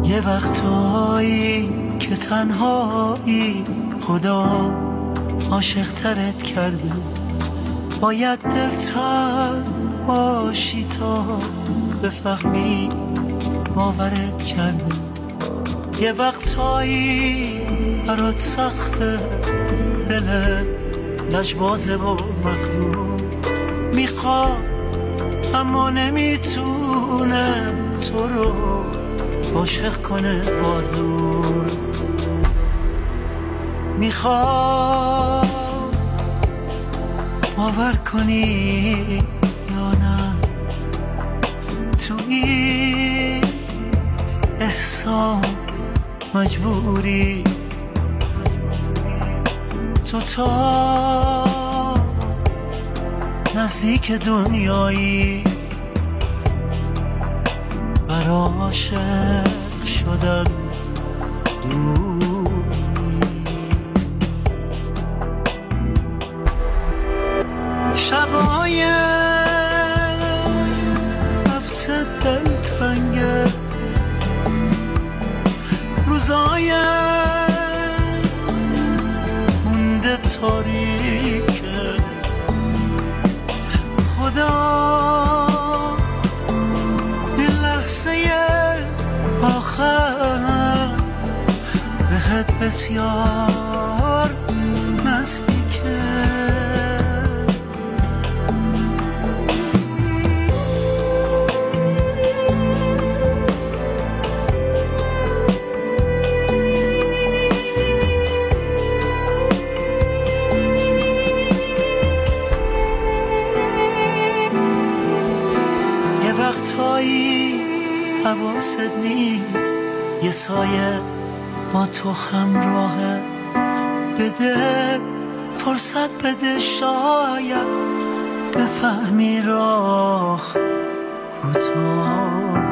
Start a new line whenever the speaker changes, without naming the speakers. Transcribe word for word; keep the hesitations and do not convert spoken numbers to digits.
یه وقتایی که تنهایی خدا عاشق ترت کرده، باید دلتر باشی تا بفهمی باورت کرده. یه وقتایی برات سخته، دلت لجبازه و مخدوم میخواد اما نمیتونه تو رو عاشق کنه بازور. میخواد باور کنی یا نه، تو این احساس مجبوری. تو تا نزدیک دنیایی برا عاشق شدن دوری. شبای هفته دلتنگه، روزای مونده تاریکه، خدا این لحظه آخر بهت بسیار نزدیکه. وقتایی حواست نیست، یه سایه با تو همراهه. بده فرصت بده، شاید بفهمی راه کوتاه.